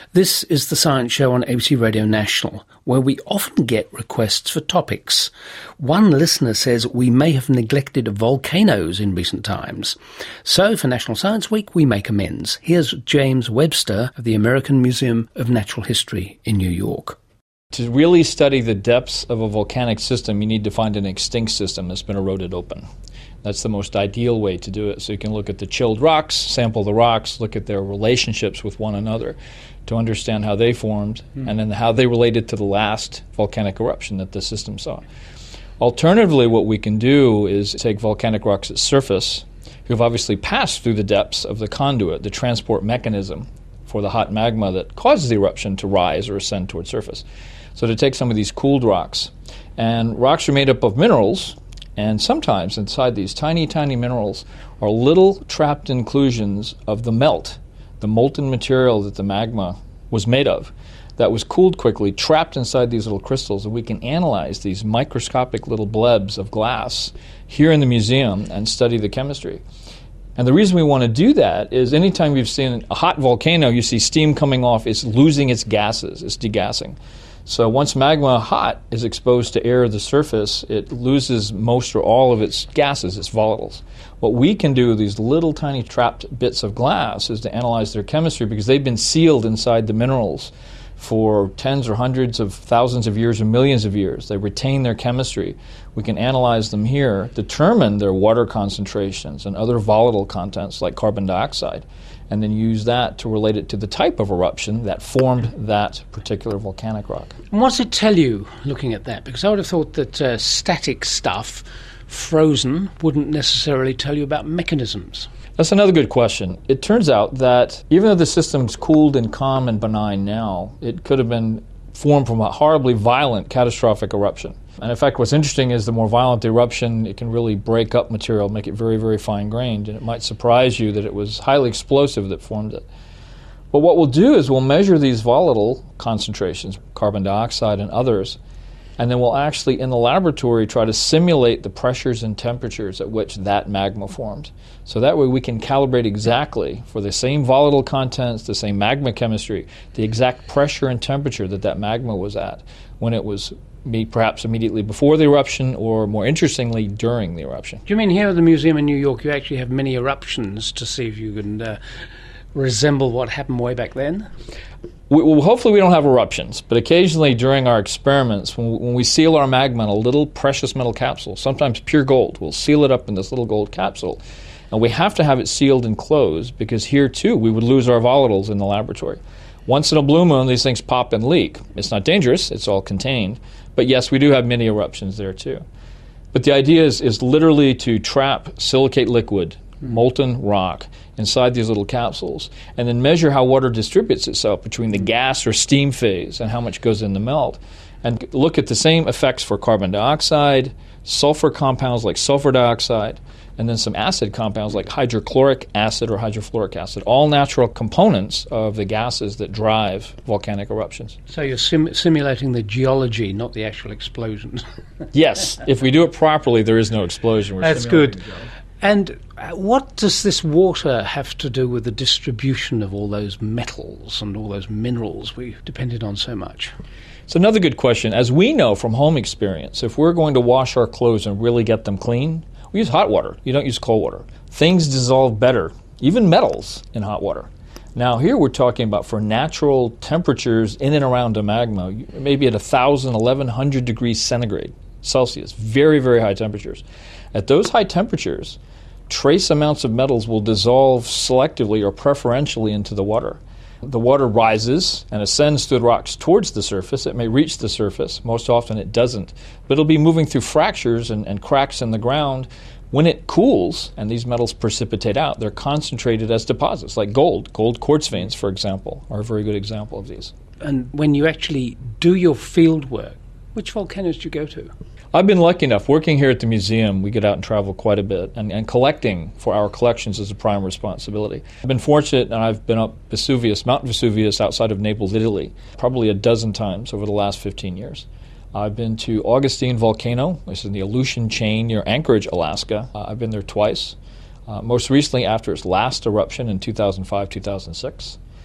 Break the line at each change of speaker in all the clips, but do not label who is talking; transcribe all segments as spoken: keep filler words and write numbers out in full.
This is the Science Show on A B C Radio National, where we often get requests for topics. One listener says we may have neglected volcanoes in recent times. So for National Science Week, we make amends. Here's James Webster of the American Museum of Natural History in New York.
To really study the depths of a volcanic system, you need to find an extinct system that's been eroded open. That's the most ideal way to do it. So you can look at the chilled rocks, sample the rocks, look at their relationships with one another to understand how they formed mm. and then how they related to the last volcanic eruption that the system saw. Alternatively, what we can do is take volcanic rocks at surface, who have obviously passed through the depths of the conduit, the transport mechanism for the hot magma that causes the eruption to rise or ascend towards surface. So to take some of these cooled rocks, and rocks are made up of minerals, and sometimes inside these tiny, tiny minerals are little trapped inclusions of the melt, the molten material that the magma was made of, that was cooled quickly, trapped inside these little crystals, and we can analyze these microscopic little blebs of glass here in the museum and study the chemistry. And the reason we want to do that is anytime you've seen a hot volcano, you see steam coming off, it's losing its gases, it's degassing. So once magma hot is exposed to air at the surface, it loses most or all of its gases, its volatiles. What we can do with these little tiny trapped bits of glass is to analyze their chemistry because they've been sealed inside the minerals for tens or hundreds of thousands of years or millions of years. They retain their chemistry. We can analyze them here, determine their water concentrations and other volatile contents like carbon dioxide, and then use that to relate it to the type of eruption that formed that particular volcanic rock.
And what does it tell you, looking at that? Because I would have thought that uh, static stuff, frozen, wouldn't necessarily tell you about mechanisms.
That's another good question. It turns out that even though the system's cooled and calm and benign now, it could have been formed from a horribly violent, catastrophic eruption. And in fact, what's interesting is the more violent the eruption, it can really break up material, make it very, very fine-grained, and it might surprise you that it was highly explosive that formed it. But what we'll do is we'll measure these volatile concentrations, carbon dioxide and others, and then we'll actually, in the laboratory, try to simulate the pressures and temperatures at which that magma formed. So that way we can calibrate exactly, for the same volatile contents, the same magma chemistry, the exact pressure and temperature that that magma was at when it was perhaps immediately before the eruption or, more interestingly, during the eruption.
Do you mean here at the museum in New York you actually have many eruptions to see if you can uh, resemble what happened way back then?
We, well, hopefully we don't have eruptions, but occasionally during our experiments, when we, when we seal our magma in a little precious metal capsule, sometimes pure gold, we'll seal it up in this little gold capsule, and we have to have it sealed and closed because here, too, we would lose our volatiles in the laboratory. Once in a blue moon, these things pop and leak. It's not dangerous, it's all contained, but yes, we do have many eruptions there, too. But the idea is, is literally to trap silicate liquid, molten rock, inside these little capsules, and then measure how water distributes itself between the gas or steam phase and how much goes in the melt, and look at the same effects for carbon dioxide, sulfur compounds like sulfur dioxide, and then some acid compounds like hydrochloric acid or hydrofluoric acid, all natural components of the gases that drive volcanic eruptions.
So you're sim- simulating the geology, not the actual explosions.
Yes, if we do it properly, there is no explosion. We're
That's good. And what does this water have to do with the distribution of all those metals and all those minerals we've depended on so much?
It's another good question. As we know from home experience, if we're going to wash our clothes and really get them clean, we use hot water. You don't use cold water. Things dissolve better, even metals, in hot water. Now here we're talking about for natural temperatures in and around a magma, maybe at one thousand, eleven hundred degrees centigrade, Celsius, very, very high temperatures. At those high temperatures, trace amounts of metals will dissolve selectively or preferentially into the water. The water rises and ascends through the rocks towards the surface. It may reach the surface. Most often it doesn't. But it'll be moving through fractures and, and cracks in the ground. When it cools and these metals precipitate out, they're concentrated as deposits, like gold. Gold quartz veins, for example, are a very good example of these.
And when you actually do your field work, which volcanoes do you go to?
I've been lucky enough. Working here at the museum, we get out and travel quite a bit, and, and collecting for our collections is a prime responsibility. I've been fortunate, and I've been up Vesuvius, Mount Vesuvius, outside of Naples, Italy, probably a dozen times over the last fifteen years. I've been to Augustine Volcano, which is in the Aleutian Chain near Anchorage, Alaska. Uh, I've been there twice, uh, most recently after its last eruption in two thousand five, two thousand six.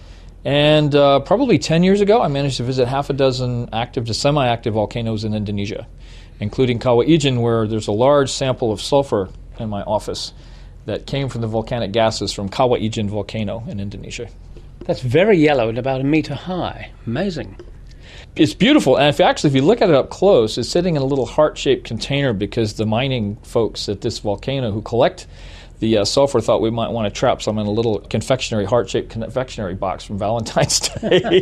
And uh, probably ten years ago, I managed to visit half a dozen active to semi-active volcanoes in Indonesia, including Kawah Ijen, where there's a large sample of sulfur in my office that came from the volcanic gases from Kawah Ijen volcano in Indonesia.
That's very yellow and about a metre high. Amazing.
It's beautiful, and if actually, if you look at it up close, it's sitting in a little heart-shaped container because the mining folks at this volcano who collect the uh, sulfur thought we might want to trap some in a little confectionery, heart-shaped confectionery box from Valentine's Day.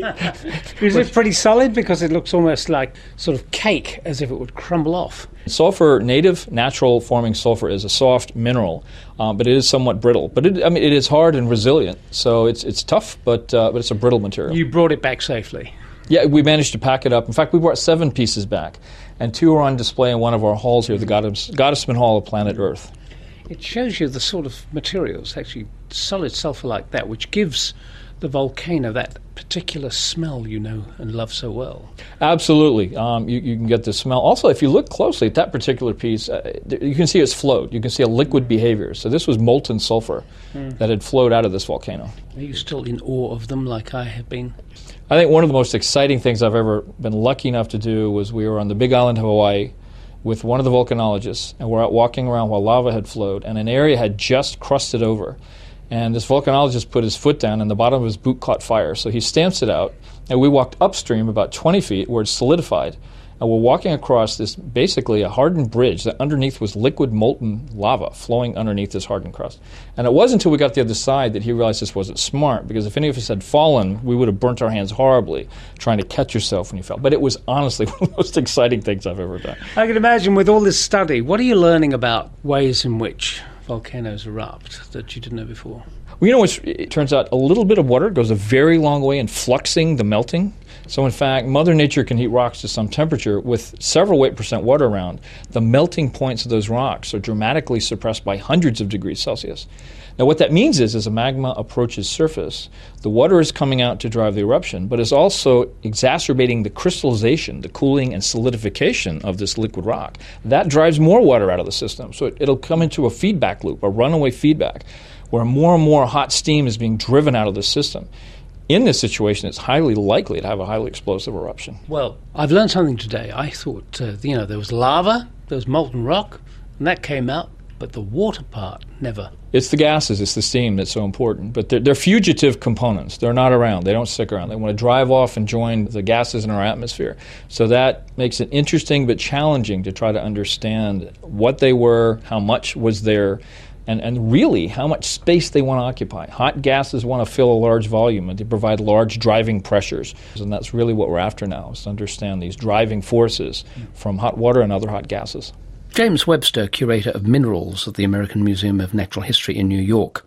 Is it pretty solid? Because it looks almost like sort of cake, as if it would crumble off.
Sulfur, native, natural forming sulfur is a soft mineral, uh, but it is somewhat brittle. But it, I mean, it is hard and resilient, so it's it's tough, but uh, but it's a brittle material.
You brought it back safely.
Yeah, we managed to pack it up. In fact, we brought seven pieces back, and two are on display in one of our halls here, the Gottes, Gottesman Hall of Planet Earth.
It shows you the sort of materials, actually solid sulfur like that, which gives the volcano that particular smell you know and love so well.
Absolutely. Um, you, you can get the smell. Also, if you look closely at that particular piece, uh, you can see it's flowed. You can see a liquid behavior. So this was molten sulfur mm. that had flowed out of this volcano.
Are you still in awe of them like I have been?
I think one of the most exciting things I've ever been lucky enough to do was we were on the Big Island of Hawaii with one of the volcanologists, and we're out walking around while lava had flowed, and an area had just crusted over. And this volcanologist put his foot down, and the bottom of his boot caught fire. So he stamps it out, and we walked upstream about twenty feet where it's solidified. And we're walking across this, basically a hardened bridge that underneath was liquid molten lava flowing underneath this hardened crust. And it wasn't until we got to the other side that he realized this wasn't smart, because if any of us had fallen, we would have burnt our hands horribly trying to catch yourself when you fell. But it was honestly one of the most exciting things I've ever done.
I can imagine with all this study, what are you learning about ways in which volcanoes erupt that you didn't know before?
Well, you know, it's, it turns out a little bit of water goes a very long way in fluxing the melting. So in fact, Mother Nature can heat rocks to some temperature with several weight percent water around. The melting points of those rocks are dramatically suppressed by hundreds of degrees Celsius. Now what that means is, as a magma approaches surface, the water is coming out to drive the eruption, but is also exacerbating the crystallization, the cooling and solidification of this liquid rock. That drives more water out of the system. So it, it'll come into a feedback loop, a runaway feedback, where more and more hot steam is being driven out of the system. In this situation, it's highly likely to have a highly explosive eruption.
Well, I've learned something today. I thought, uh, you know, there was lava, there was molten rock, and that came out, but the water part, never.
It's the gases, it's the steam that's so important. But they're, they're fugitive components. They're not around. They don't stick around. They want to drive off and join the gases in our atmosphere. So that makes it interesting but challenging to try to understand what they were, how much was there, And, and really how much space they want to occupy. Hot gases want to fill a large volume, and they provide large driving pressures. And that's really what we're after now, is to understand these driving forces from hot water and other hot gases.
James Webster, Curator of Minerals at the American Museum of Natural History in New York.